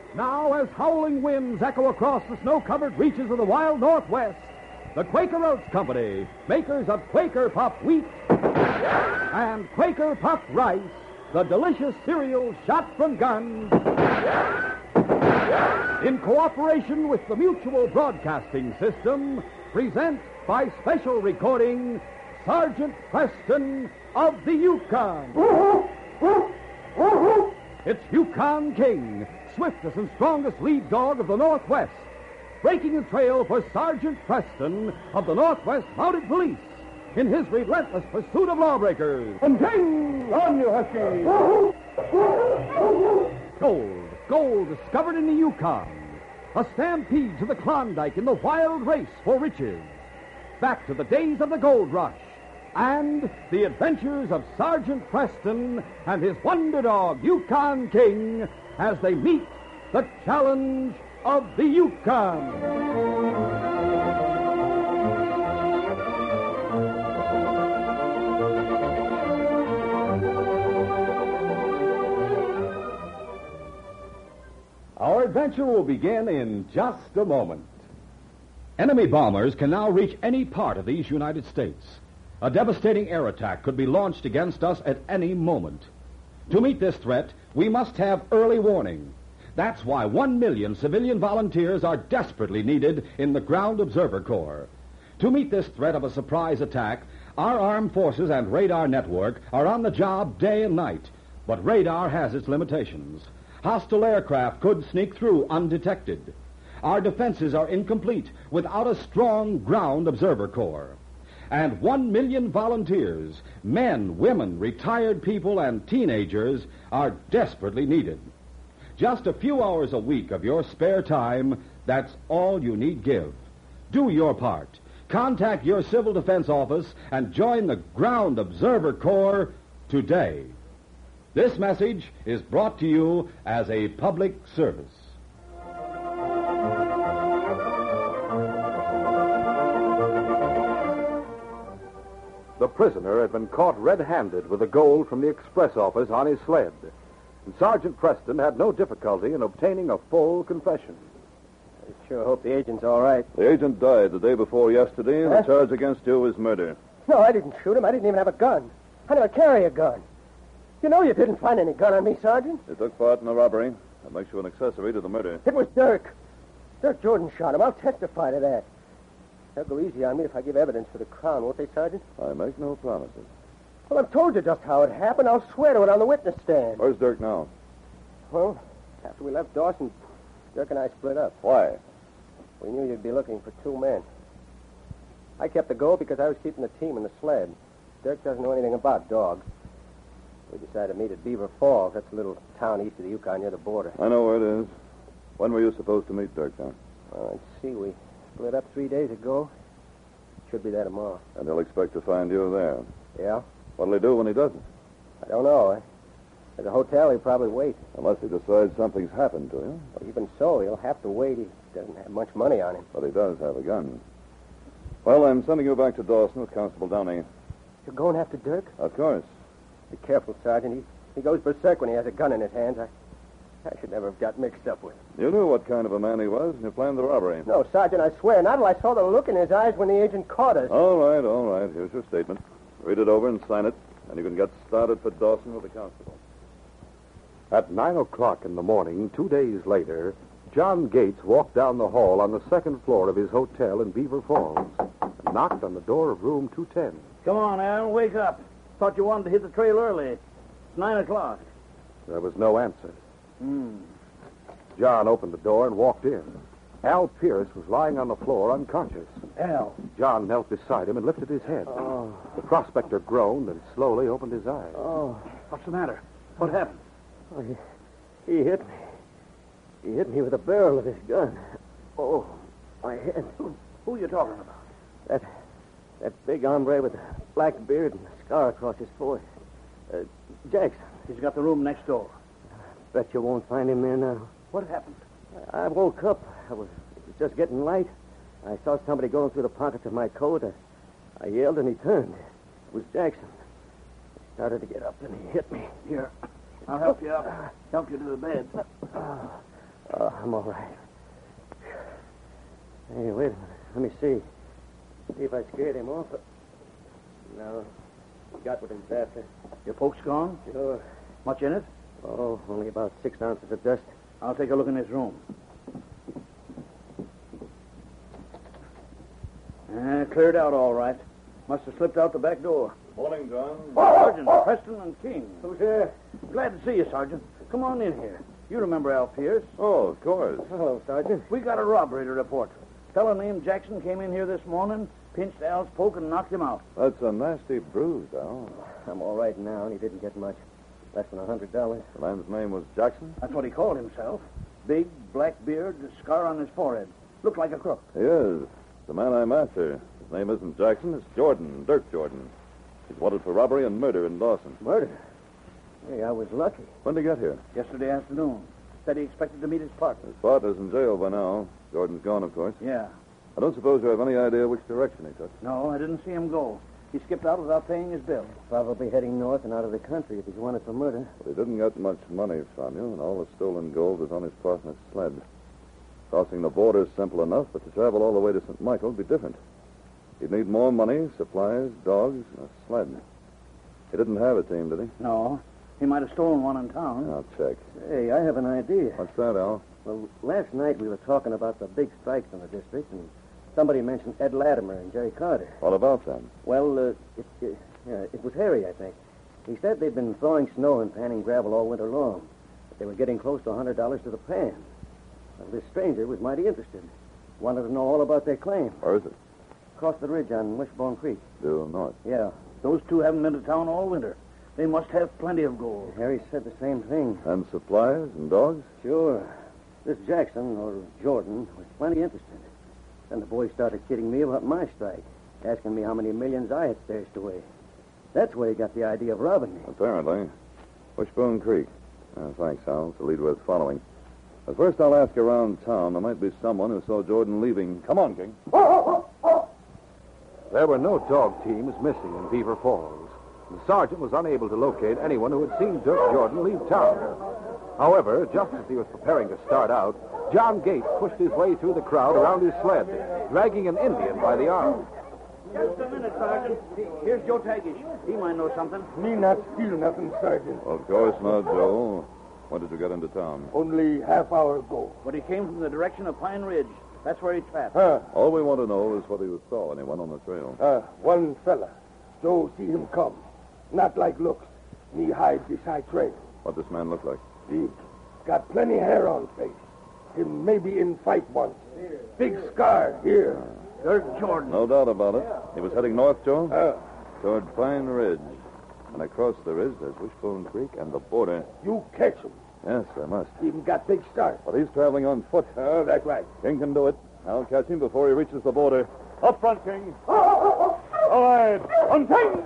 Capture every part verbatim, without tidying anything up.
Now, as howling winds echo across the snow-covered reaches of the wild Northwest, the Quaker Oats Company, makers of Quaker Puff Wheat and Quaker Puff Rice, the delicious cereal shot from guns, in cooperation with the Mutual Broadcasting System, present by special recording Sergeant Preston of the Yukon. It's Yukon King, swiftest and strongest lead dog of the Northwest, breaking the trail for Sergeant Preston of the Northwest Mounted Police in his relentless pursuit of lawbreakers. And King, on you, Husky! Gold, gold discovered in the Yukon. A stampede to the Klondike in the wild race for riches. Back to the days of the gold rush. And the adventures of Sergeant Preston and his wonder dog, Yukon King, as they meet the challenge of the Yukon. Our adventure will begin in just a moment. Enemy bombers can now reach any part of these United States. A devastating air attack could be launched against us at any moment. To meet this threat, we must have early warning. That's why one million civilian volunteers are desperately needed in the Ground Observer Corps. To meet this threat of a surprise attack, our armed forces and radar network are on the job day and night. But radar has its limitations. Hostile aircraft could sneak through undetected. Our defenses are incomplete without a strong Ground Observer Corps. And one million volunteers, men, women, retired people, and teenagers are desperately needed. Just a few hours a week of your spare time, that's all you need give. Do your part. Contact your civil defense office and join the Ground Observer Corps today. This message is brought to you as a public service. The prisoner had been caught red-handed with the gold from the express office on his sled. And Sergeant Preston had no difficulty in obtaining a full confession. I sure hope the agent's all right. The agent died the day before yesterday, and Huh? the charge against you is murder. No, I didn't shoot him. I didn't even have a gun. I never carry a gun. You know you didn't find any gun on me, Sergeant. You took part in the robbery. That makes you an accessory to the murder. It was Dirk. Dirk Jordan shot him. I'll testify to that. They'll go easy on me if I give evidence for the Crown, won't they, Sergeant? I make no promises. Well, I've told you just how it happened. I'll swear to it on the witness stand. Where's Dirk now? Well, after we left Dawson, Dirk and I split up. Why? We knew you'd be looking for two men. I kept the gold because I was keeping the team in the sled. Dirk doesn't know anything about dogs. We decided to meet at Beaver Falls. That's a little town east of the Yukon near the border. I know where it is. When were you supposed to meet Dirk now? Well, let's see. We split up three days ago. Should be there tomorrow. And he'll expect to find you there. Yeah? What'll he do when he doesn't? I don't know. Eh? At the hotel, he'll probably wait. Unless he decides something's happened to you. Well, even so, he'll have to wait. He doesn't have much money on him. But he does have a gun. Well, I'm sending you back to Dawson with Constable Downey. You're going after Dirk? Of course. Be careful, Sergeant. He, he goes berserk when he has a gun in his hands. I, I should never have got mixed up with him. You knew what kind of a man he was, and you planned the robbery. No, Sergeant, I swear. Not till I saw the look in his eyes when the agent caught us. All right, all right. Here's your statement. Read it over and sign it, and you can get started for Dawson with the constable. At nine o'clock in the morning, two days later, John Gates walked down the hall on the second floor of his hotel in Beaver Falls and knocked on the door of room two ten. Come on, Al, wake up. Thought you wanted to hit the trail early. It's nine o'clock. There was no answer. Hmm. John opened the door and walked in. Al Pierce was lying on the floor unconscious. Al. John knelt beside him and lifted his head. Oh. The prospector groaned and slowly opened his eyes. Oh. What's the matter? What happened? Oh, he, he hit me. He hit me with the barrel of his gun. Oh, my head. Who, who are you talking about? That that big hombre with the black beard and the scar across his forehead. Uh, Jackson. He's got the room next door. Bet you won't find him there now. What happened? I, I woke up. I was, it was just getting light. I saw somebody going through the pockets of my coat. I, I yelled and he turned. It was Jackson. He started to get up and he hit me. Here. I'll help you up. Help you to the bed. Uh, Oh, I'm all right. Hey, wait a minute. Let me see. See if I scared him off. No. He got what he was after. Your folks gone? Sure. Much in it? Oh, only about six ounces of dust. I'll take a look in his room. Uh, cleared out all right. Must have slipped out the back door. Morning, John. Sergeant, Preston and King. Who's there? Glad to see you, Sergeant. Come on in here. You remember Al Pierce? Oh, of course. Hello, Sergeant. We got a robbery to report. Fellow named Jackson came in here this morning, pinched Al's poke, and knocked him out. That's a nasty bruise, Al. I'm all right now, and he didn't get much. Less than a hundred dollars. The man's name was Jackson? That's what he called himself. Big, black beard, a scar on his forehead. Looked like a crook. He is. The man I'm after. His name isn't Jackson, it's Jordan, Dirk Jordan. He's wanted for robbery and murder in Dawson. Murder? Hey, I was lucky. When did he get here? Yesterday afternoon. Said he expected to meet his partner. His partner's in jail by now. Jordan's gone, of course. Yeah. I don't suppose you have any idea which direction he took. No, I didn't see him go. He skipped out without paying his bill. Probably heading north and out of the country if he's wanted for murder. But he didn't get much money from you, and all the stolen gold was on his partner's sled. Crossing the border is simple enough, but to travel all the way to Saint Michael would be different. He'd need more money, supplies, dogs, and a sled. He didn't have a team, did he? No. He might have stolen one in town. I'll check. Hey, I have an idea. What's that, Al? Well, last night we were talking about the big strikes in the district, and somebody mentioned Ed Latimer and Jerry Carter. What about them? Well, uh, it, it, uh, it was Harry, I think. He said they'd been throwing snow and panning gravel all winter long, but they were getting close to a hundred dollars to the pan. Well, this stranger was mighty interested. Wanted to know all about their claim. Where is it? Across the ridge on Wishbone Creek. Due north. Yeah. Those two haven't been to town all winter. They must have plenty of gold. Harry said the same thing. And supplies and dogs? Sure. This Jackson, or Jordan, was plenty interested. Then the boy started kidding me about my strike, asking me how many millions I had stashed away. That's where he got the idea of robbing me. Apparently. Wishbone Creek. Uh, thanks, Al. It's a lead worth following. But first I'll ask around town. There might be someone who saw Jordan leaving. Come on, King. There were no dog teams missing in Beaver Falls. The sergeant was unable to locate anyone who had seen Dirk Jordan leave town. However, just as he was preparing to start out, John Gates pushed his way through the crowd around his sled, dragging an Indian by the arm. Just a minute, Sergeant. Here's Joe Tagish. He might know something. Me not steal nothing, Sergeant. Of course not, Joe. When did you get into town? Only half hour ago. But he came from the direction of Pine Ridge. That's where he trapped. Huh. All we want to know is whether you saw anyone on the trail. Uh, one fella. Joe see him come. Not like looks. Me hide beside trail. What this man look like? He got plenty hair on face. Him maybe in fight once. Big scar here. Dirk Jordan. No doubt about it. He was heading north, Joe? Uh, Toward Pine Ridge. And across the ridge, there's Wishbone Creek and the border. you catch him. Yes, I must. Even got big start. But he's traveling on foot. Oh, that's right. King can do it. I'll catch him before he reaches the border. Up front, King. All right. On King!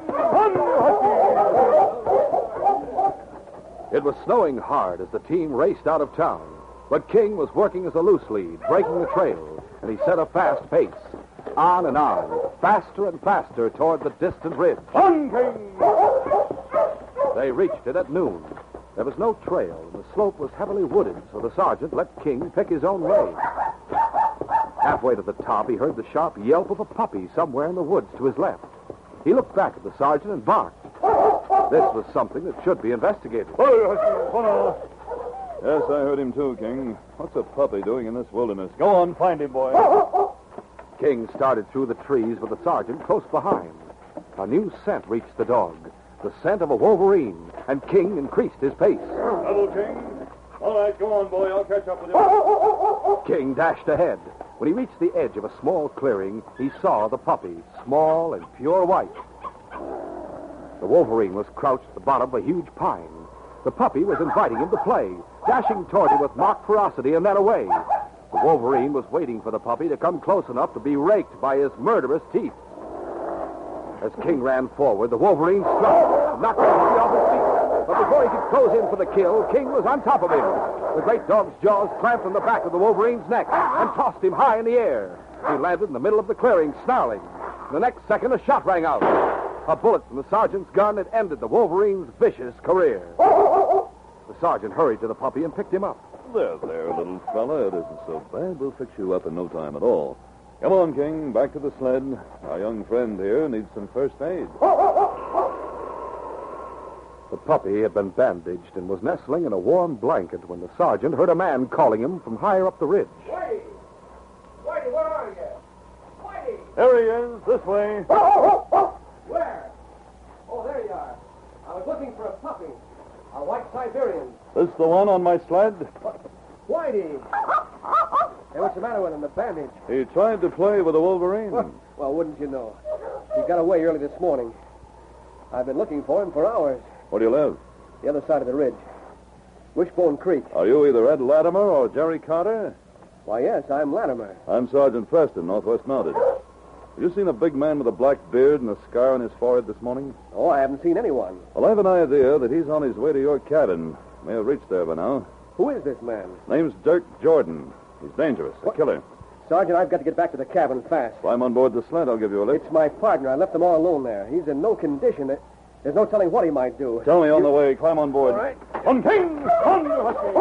It was snowing hard as the team raced out of town. But King was working as a loose lead, breaking the trail, and he set a fast pace. On and on, faster and faster toward the distant ridge. On, King! They reached it at noon. There was no trail, and the slope was heavily wooded, so the sergeant let King pick his own way. Halfway to the top, he heard the sharp yelp of a puppy somewhere in the woods to his left. He looked back at the sergeant and barked. This was something that should be investigated. Yes, I heard him too, King. What's a puppy doing in this wilderness? Go on, find him, boy. King started through the trees with the sergeant close behind. A new scent reached the dog, the scent of a wolverine, and King increased his pace. Double, King. All right, go on, boy. I'll catch up with you. King dashed ahead. When he reached the edge of a small clearing, he saw the puppy, small and pure white. The wolverine was crouched at the bottom of a huge pine. The puppy was inviting him to play, dashing toward him with mock ferocity and then away. The wolverine was waiting for the puppy to come close enough to be raked by his murderous teeth. As King ran forward, the wolverine struck, knocked the puppy off his feet. But before he could close in for the kill, King was on top of him. The great dog's jaws clamped on the back of the wolverine's neck and tossed him high in the air. He landed in the middle of the clearing, snarling. The next second, a shot rang out. A bullet from the sergeant's gun had ended the wolverine's vicious career. The sergeant hurried to the puppy and picked him up. There, there, little fella. It isn't so bad. We'll fix you up in no time at all. Come on, King. Back to the sled. Our young friend here needs some first aid. The puppy had been bandaged and was nestling in a warm blanket when the sergeant heard a man calling him from higher up the ridge. Whitey! Whitey, where are you? Whitey! There he is. This way. Where? Oh, there you are. I was looking for a puppy. A white Siberian. This the one on my sled? Whitey! Hey, what's the matter with him? The bandage? He tried to play with a wolverine. Well, wouldn't you know? He got away early this morning. I've been looking for him for hours. Where do you live? The other side of the ridge. Wishbone Creek. Are you either Ed Latimer or Jerry Carter? Why, yes, I'm Latimer. I'm Sergeant Preston, Northwest Mounted. Have you seen a big man with a black beard and a scar on his forehead this morning? Oh, I haven't seen anyone. Well, I have an idea that he's on his way to your cabin. May have reached there by now. Who is this man? Name's Dirk Jordan. He's dangerous, a killer. Sergeant, I've got to get back to the cabin fast. Climb on board the sled. I'll give you a lift. It's my partner. I left him all alone there. He's in no condition. There's no telling what he might do. Tell me on the way. Climb on board. All right. On King! On, you husky!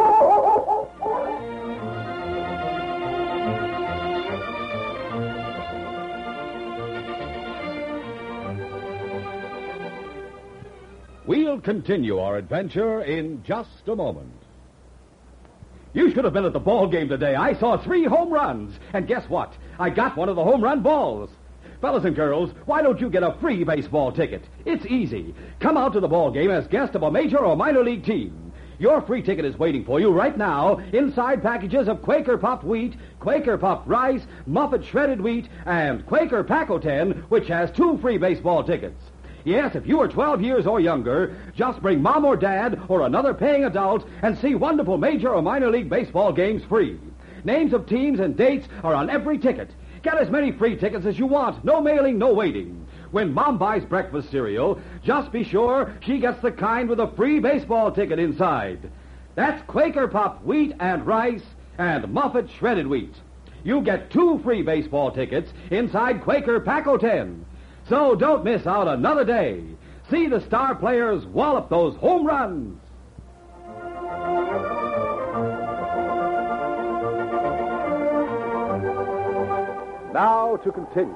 We'll continue our adventure in just a moment. You should have been at the ball game today. I saw three home runs. And guess what? I got one of the home run balls. Fellas and girls, why don't you get a free baseball ticket? It's easy. Come out to the ball game as guest of a major or minor league team. Your free ticket is waiting for you right now inside packages of Quaker Puffed Wheat, Quaker Puffed Rice, Muffet Shredded Wheat, and Quaker Pack-O-Ten, which has two free baseball tickets. Yes, if you are twelve years or younger, just bring mom or dad or another paying adult and see wonderful major or minor league baseball games free. Names of teams and dates are on every ticket. Get as many free tickets as you want. No mailing, no waiting. When Mom buys breakfast cereal, just be sure she gets the kind with a free baseball ticket inside. That's Quaker Puffed Wheat and Rice and Muffet Shredded Wheat. You get two free baseball tickets inside Quaker Pack-O-Ten. So don't miss out another day. See the star players wallop those home runs. Now to continue.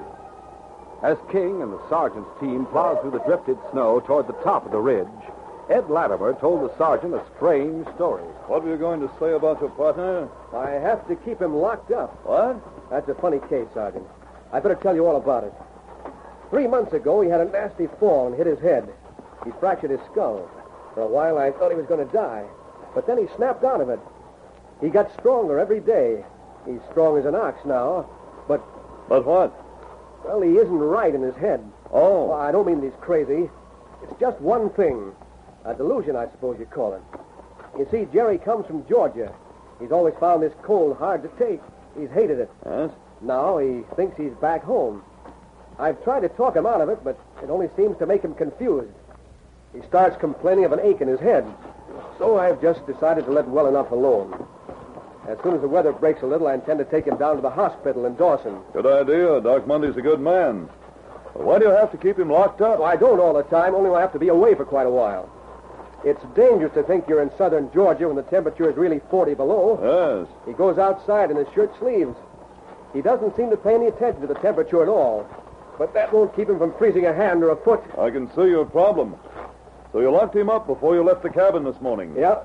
As King and the sergeant's team plowed through the drifted snow toward the top of the ridge, Ed Latimer told the sergeant a strange story. What were you going to say about your partner? I have to keep him locked up. What? That's a funny case, Sergeant. I better tell you all about it. Three months ago, he had a nasty fall and hit his head. He fractured his skull. For a while, I thought he was going to die. But then he snapped out of it. He got stronger every day. He's strong as an ox now. But, But what? well, he isn't right in his head. Oh. Well, I don't mean that he's crazy. It's just one thing. A delusion, I suppose you'd call it. You see, Jerry comes from Georgia. He's always found this cold hard to take. He's hated it. Yes? Now he thinks he's back home. I've tried to talk him out of it, but it only seems to make him confused. He starts complaining of an ache in his head. So I've just decided to let well enough alone. As soon as the weather breaks a little, I intend to take him down to the hospital in Dawson. Good idea. Doc Mundy's a good man. But why do you have to keep him locked up? So I don't all the time, only I have to be away for quite a while. It's dangerous to think you're in southern Georgia when the temperature is really forty below. Yes. He goes outside in his shirt sleeves. He doesn't seem to pay any attention to the temperature at all. But that won't keep him from freezing a hand or a foot. I can see your problem. So you locked him up before you left the cabin this morning. Yeah.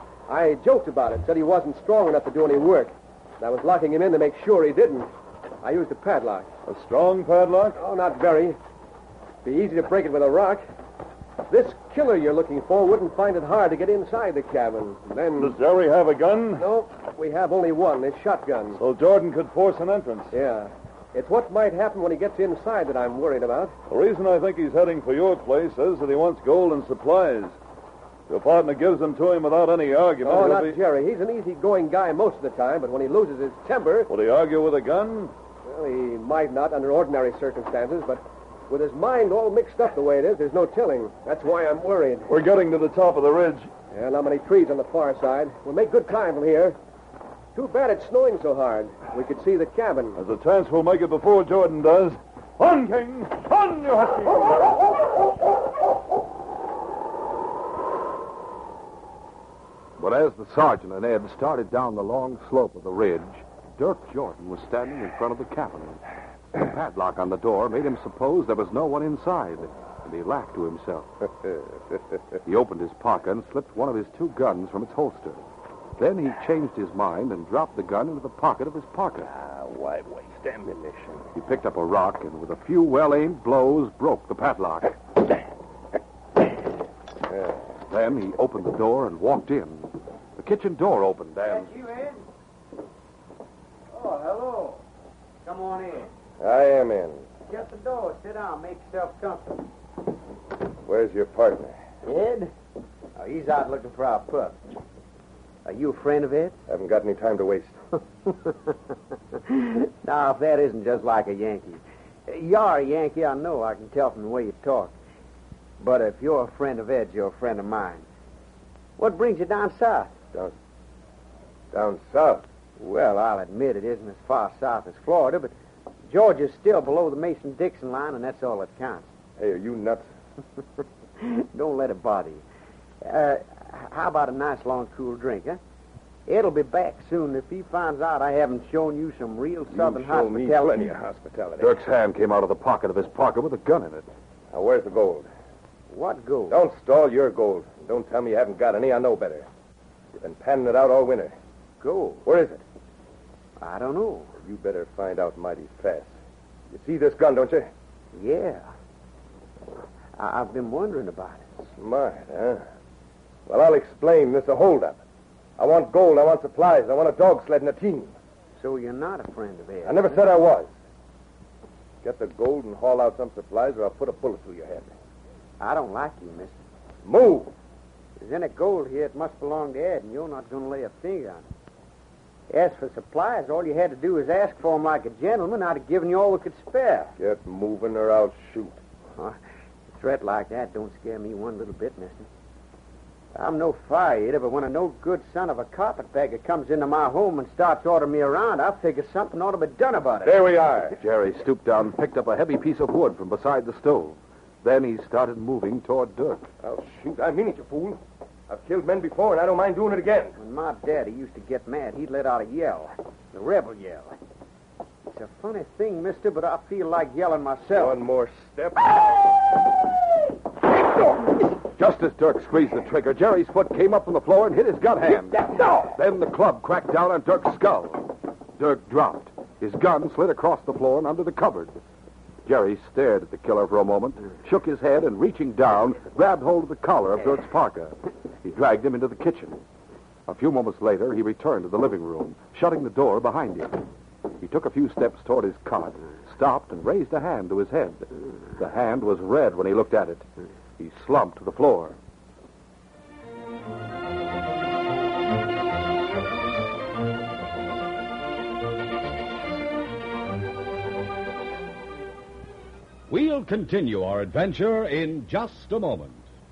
I joked about it, said he wasn't strong enough to do any work. And I was locking him in to make sure he didn't. I used a padlock. A strong padlock? Oh, not very. Be easy to break it with a rock. This killer you're looking for wouldn't find it hard to get inside the cabin. Then... Does Jerry have a gun? No, we have only one, his shotgun. So Jordan could force an entrance. Yeah. It's what might happen when he gets inside that I'm worried about. The reason I think he's heading for your place is that he wants gold and supplies. Your partner gives them to him without any argument. Oh, He'll not be... Jerry. He's an easygoing guy most of the time, but when he loses his temper... Would he argue with a gun? Well, he might not under ordinary circumstances, but with his mind all mixed up the way it is, there's no telling. That's why I'm worried. We're getting to the top of the ridge. Yeah, not many trees on the far side. We'll make good time from here. Too bad it's snowing so hard. We could see the cabin. There's a chance we'll make it before Jordan does. On, King! On, you husky! But as the sergeant and Ed started down the long slope of the ridge, Dirk Jordan was standing in front of the cabin. The padlock on the door made him suppose there was no one inside, and he laughed to himself. He opened his pocket and slipped one of his two guns from its holster. Then he changed his mind and dropped the gun into the pocket of his parka. Ah, why waste ammunition? He picked up a rock and with a few well-aimed blows broke the padlock. Then he opened the door and walked in. The kitchen door opened and... That's you, Ed? Oh, hello. Come on in. I am in. Shut the door. Sit down. Make yourself comfortable. Where's your partner? Ed? Oh, he's out looking for our pup. Are you a friend of Ed? Haven't got any time to waste. Now, if that isn't just like a Yankee. You are a Yankee, I know. I can tell from the way you talk. But if you're a friend of Ed's, you're a friend of mine. What brings you down south? Down, down south? Well, I'll admit it isn't as far south as Florida, but Georgia's still below the Mason-Dixon line, and that's all that counts. Hey, are you nuts? Don't let it bother you. Uh, how about a nice, long, cool drink, huh? Ed'll be back soon if he finds out I haven't shown you some real southern you show me hospitality. plenty of hospitality. Dirk's hand came out of the pocket of his parka with a gun in it. Now, where's the gold? What gold? Don't stall your gold. Don't tell me you haven't got any. I know better. You've been panning it out all winter. Gold? Where is it? I don't know. You better find out mighty fast. You see this gun, don't you? Yeah. I- I've been wondering about it. Smart, huh? Well, I'll explain. This is a holdup. I want gold. I want supplies. I want a dog sled and a team. So you're not a friend of Ed? I never said I was. Get the gold and haul out some supplies, or I'll put a bullet through your head. I don't like you, mister. Move! If there's any gold here, it must belong to Ed, and you're not going to lay a finger on it. As for supplies, all you had to do was ask for them like a gentleman. I'd have given you all we could spare. Get moving or I'll shoot. Uh, a threat like that don't scare me one little bit, mister. I'm no fire eater, but when a no-good son of a carpetbagger comes into my home and starts ordering me around, I figure something ought to be done about it. There we are. Jerry stooped down and picked up a heavy piece of wood from beside the stove. Then he started moving toward Dirk. I'll shoot. I mean it, you fool. I've killed men before, and I don't mind doing it again. When my daddy used to get mad, he'd let out a yell. The rebel yell. It's a funny thing, mister, but I feel like yelling myself. One more step. Just as Dirk squeezed the trigger, Jerry's foot came up from the floor and hit his gun hand. Then the club cracked down on Dirk's skull. Dirk dropped. His gun slid across the floor and under the cupboard. Jerry stared at the killer for a moment, shook his head, and reaching down, grabbed hold of the collar of Dirk's parka. He dragged him into the kitchen. A few moments later, he returned to the living room, shutting the door behind him. He took a few steps toward his cot, stopped, and raised a hand to his head. The hand was red when he looked at it. He slumped to the floor. We'll continue our adventure in just a moment.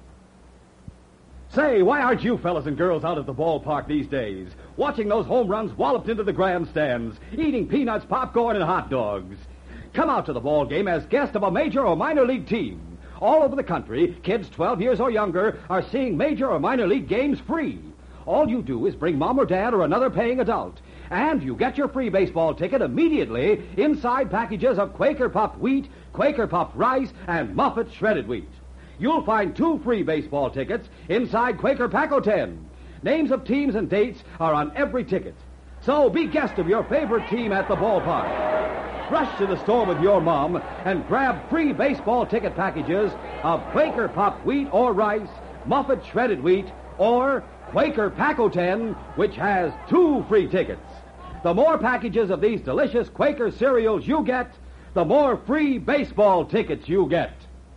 Say, why aren't you fellas and girls out at the ballpark these days, watching those home runs walloped into the grandstands, eating peanuts, popcorn, and hot dogs? Come out to the ball game as guest of a major or minor league team. All over the country, kids twelve years or younger are seeing major or minor league games free. All you do is bring mom or dad or another paying adult, and you get your free baseball ticket immediately inside packages of Quaker puffed wheat, Quaker puffed rice, and Muffet shredded wheat. You'll find two free baseball tickets inside Quaker Pack-O ten. Names of teams and dates are on every ticket. So be guest of your favorite team at the ballpark. Rush to the store with your mom and grab free baseball ticket packages of Quaker puffed wheat or rice, Muffet shredded wheat, or Quaker Pack-O ten, which has two free tickets. The more packages of these delicious Quaker cereals you get, the more free baseball tickets you get.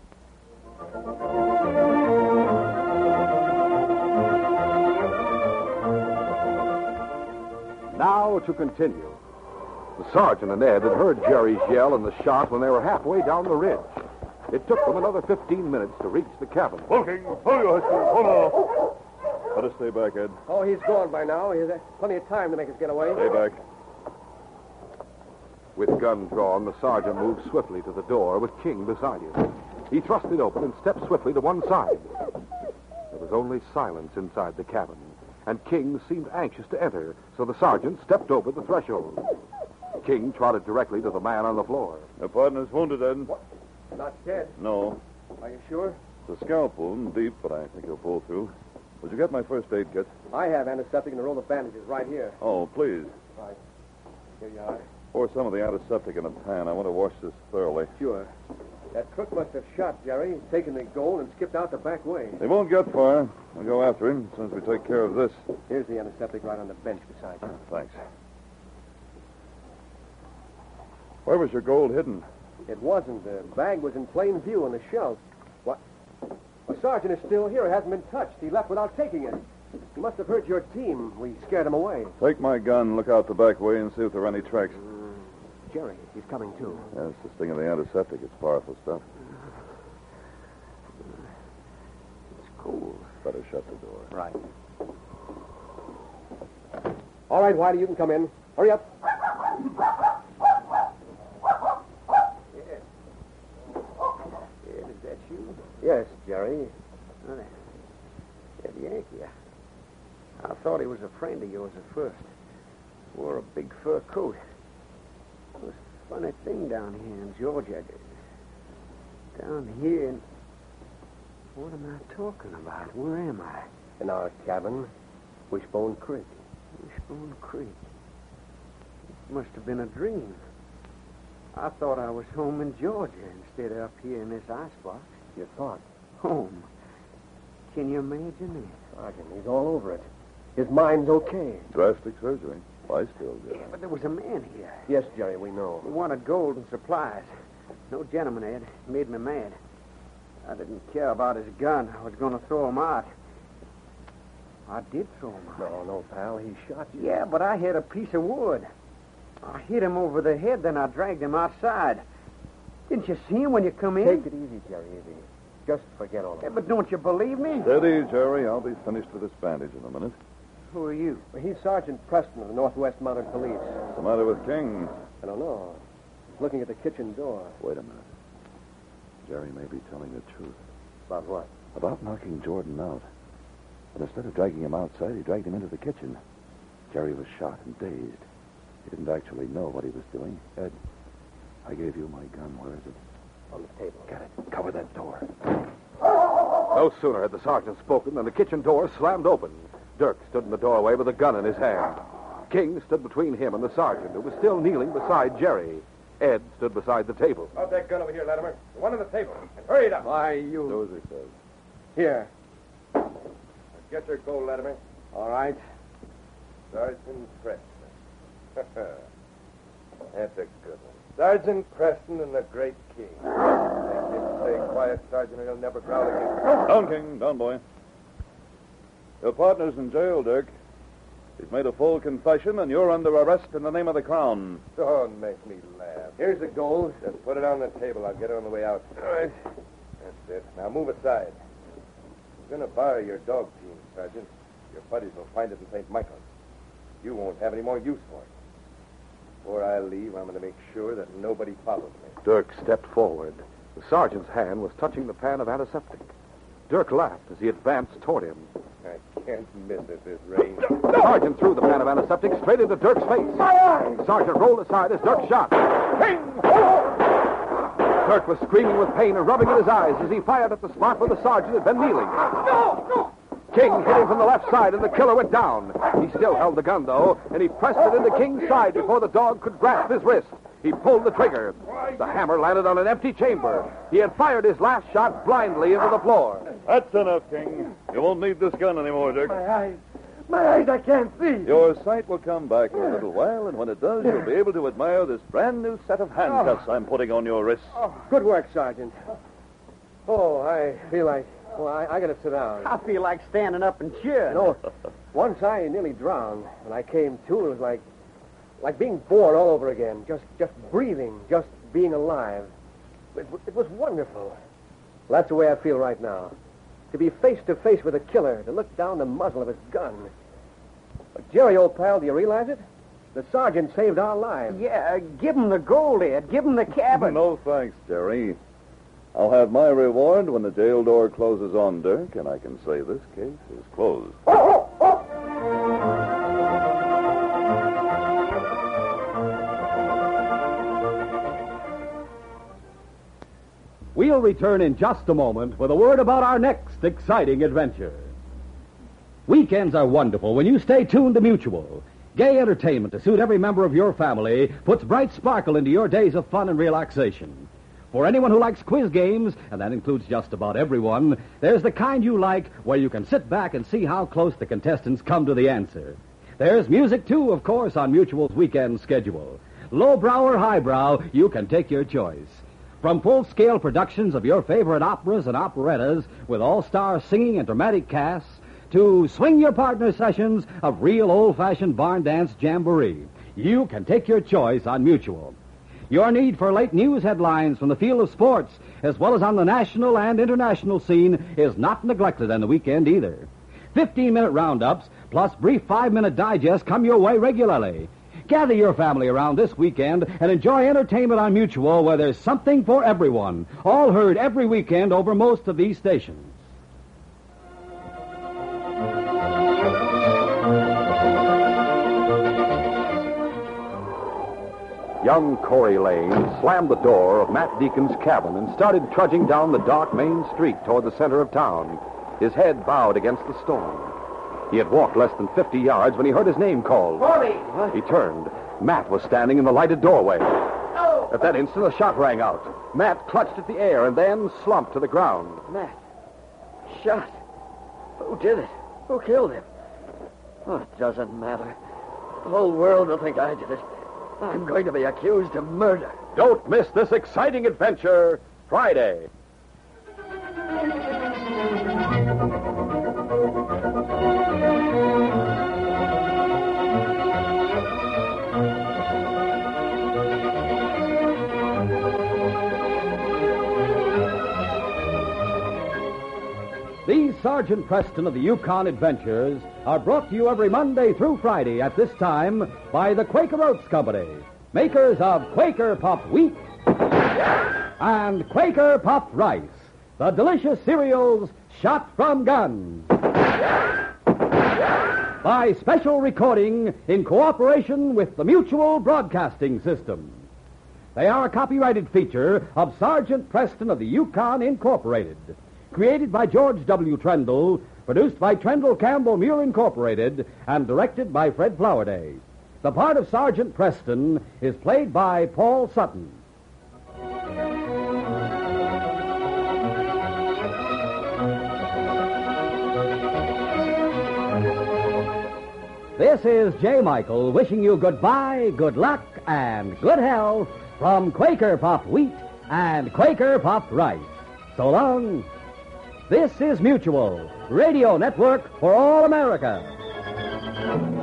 Now to continue. The sergeant and Ed had heard Jerry's yell and the shot when they were halfway down the ridge. It took them another fifteen minutes to reach the cabin. Hulking, pull your husband, hold on. Let us stay back, Ed. Oh, he's gone by now. He has plenty of time to make us get away. Stay back. With gun drawn, the sergeant moved swiftly to the door with King beside him. He thrust it open and stepped swiftly to one side. There was only silence inside the cabin. and King seemed anxious to enter, so the sergeant stepped over the threshold. King trotted directly to the man on the floor. Your partner's wounded, Ed. What? Not dead. No. Are you sure? It's a scalp wound, deep, but I think he'll pull through. Would you get my first aid kit? I have antiseptic and a roll of bandages right here. Oh, please. Right. Here you are. Pour some of the antiseptic in a pan. I want to wash this thoroughly. Sure. That crook must have shot Jerry, taken the gold, and skipped out the back way. They won't get far. I'll go after him as soon as we take care of this. Here's the antiseptic right on the bench beside you. Thanks. Where was your gold hidden? It wasn't. The bag was in plain view on the shelf. What? The sergeant is still here. It hasn't been touched. He left without taking it. He must have heard your team. We scared him away. Take my gun, look out the back way, and see if there are any tracks. Mm, Jerry, he's coming too. Yes, this thing of the antiseptic. It's powerful stuff. It's cool. Better shut the door. Right. All right, Whitey, you can come in. Hurry up. Is that you? Yes, Jerry. Oh, that Yankee. I, I thought he was a friend of yours at first. Wore a big fur coat. It was a funny thing down here in Georgia. Down here in... What am I talking about? Where am I? In our cabin, Wishbone Creek. Wishbone Creek. It must have been a dream. I thought I was home in Georgia instead of up here in this icebox. You thought. Home. Can you imagine that? Sergeant, he's all over it. His mind's okay. Drastic surgery. Why still, Jerry? Yeah, but there was a man here. Yes, Jerry, we know. He wanted gold and supplies. No gentleman, Ed. It made me mad. I didn't care about his gun. I was going to throw him out. I did throw him out. No, no, pal. He shot you. Yeah, but I had a piece of wood. I hit him over the head, then I dragged him outside. Didn't you see him when you come in? Take it easy, Jerry, easy. Just forget all Yeah, that. but don't you believe me? Steady, Jerry. I'll be finished with this bandage in a minute. Who are you? Well, he's Sergeant Preston of the Northwest Mounted Police. What's the matter with King? I don't know. He's looking at the kitchen door. Wait a minute. Jerry may be telling the truth. About what? About knocking Jordan out. But instead of dragging him outside, he dragged him into the kitchen. Jerry was shot and dazed. He didn't actually know what he was doing. Ed, I gave you my gun. Where is it? On the table. Get it. Cover that door. No sooner had the sergeant spoken than the kitchen door slammed open. Dirk stood in the doorway with a gun in his hand. King stood between him and the sergeant, who was still kneeling beside Jerry. Ed stood beside the table. Out that gun over here, Latimer. The one on the table. And hurry it up. Why, you... Do as he says. Here. Get your gold, Latimer. All right. Sergeant Preston. That's a good one. Sergeant Preston and the Great King. Make him stay quiet, Sergeant, or he'll never growl again. Down, King. Down, boy. Your partner's in jail, Dirk. He's made a full confession, and you're under arrest in the name of the Crown. Don't make me laugh. Here's the gold. Just put it on the table. I'll get it on the way out. All right. That's it. Now move aside. I'm going to borrow your dog team, Sergeant. Your buddies will find it in Saint Michael's. You won't have any more use for it. Before I leave, I'm going to make sure that nobody follows me. Dirk stepped forward. The sergeant's hand was touching the pan of antiseptic. Dirk laughed as he advanced toward him. I can't miss at this range. The sergeant threw the pan of antiseptic straight into Dirk's face. The sergeant rolled aside as Dirk shot. Dirk was screaming with pain and rubbing at his eyes as he fired at the spot where the sergeant had been kneeling. King hit him from the left side, and the killer went down. He still held the gun, though, and he pressed it into King's side before the dog could grasp his wrist. He pulled the trigger. The hammer landed on an empty chamber. He had fired his last shot blindly into the floor. That's enough, King. You won't need this gun anymore, Dirk. My eyes. My eyes, I can't see. Your sight will come back in a little while, and when it does, you'll be able to admire this brand new set of handcuffs I'm putting on your wrists. Good work, Sergeant. Oh, I feel like... Well, I, I got to sit down. I feel like standing up and cheering. You know, once I nearly drowned. When I came to, it was like... like being born all over again. Just just breathing, just being alive. It, it was wonderful. Well, that's the way I feel right now. To be face to face with a killer, to look down the muzzle of his gun. But Jerry, old pal, do you realize it? The sergeant saved our lives. Yeah, uh, give him the gold, Ed. Give him the cabin. No thanks, Jerry. I'll have my reward when the jail door closes on Dirk, and I can say this case is closed. We'll return in just a moment with a word about our next exciting adventure. Weekends are wonderful when you stay tuned to Mutual. Gay entertainment to suit every member of your family puts bright sparkle into your days of fun and relaxation. For anyone who likes quiz games, and that includes just about everyone, there's the kind you like where you can sit back and see how close the contestants come to the answer. There's music, too, of course, on Mutual's weekend schedule. Lowbrow or highbrow, you can take your choice. From full-scale productions of your favorite operas and operettas with all-star singing and dramatic casts to swing your partner sessions of real old-fashioned barn dance jamboree, you can take your choice on Mutual. Your need for late news headlines from the field of sports, as well as on the national and international scene, is not neglected on the weekend either. fifteen-minute roundups plus brief five-minute digests come your way regularly. Gather your family around this weekend and enjoy entertainment on Mutual where there's something for everyone, all heard every weekend over most of these stations. Young Corey Lane slammed the door of Matt Deacon's cabin and started trudging down the dark main street toward the center of town, his head bowed against the storm. He had walked less than fifty yards when he heard his name called. Corey! What? He turned. Matt was standing in the lighted doorway. Oh! At that instant, a shot rang out. Matt clutched at the air and then slumped to the ground. Matt. Shot. Who did it? Who killed him? Oh, it doesn't matter. The whole world will think I did it. I'm going to be accused of murder. Don't miss this exciting adventure Friday. These Sergeant Preston of the Yukon Adventures are brought to you every Monday through Friday at this time by the Quaker Oats Company, makers of Quaker Puffed Wheat and Quaker Puffed Rice, the delicious cereals shot from guns. By special recording in cooperation with the Mutual Broadcasting System. They are a copyrighted feature of Sergeant Preston of the Yukon Incorporated. Created by George W. Trendle, produced by Trendle Campbell Muir Incorporated, and directed by Fred Flowerday. The part of Sergeant Preston is played by Paul Sutton. This is J. Michael wishing you goodbye, good luck, and good health from Quaker Puffed Wheat and Quaker Puffed Rice. So long. This is Mutual, Radio Network for all America.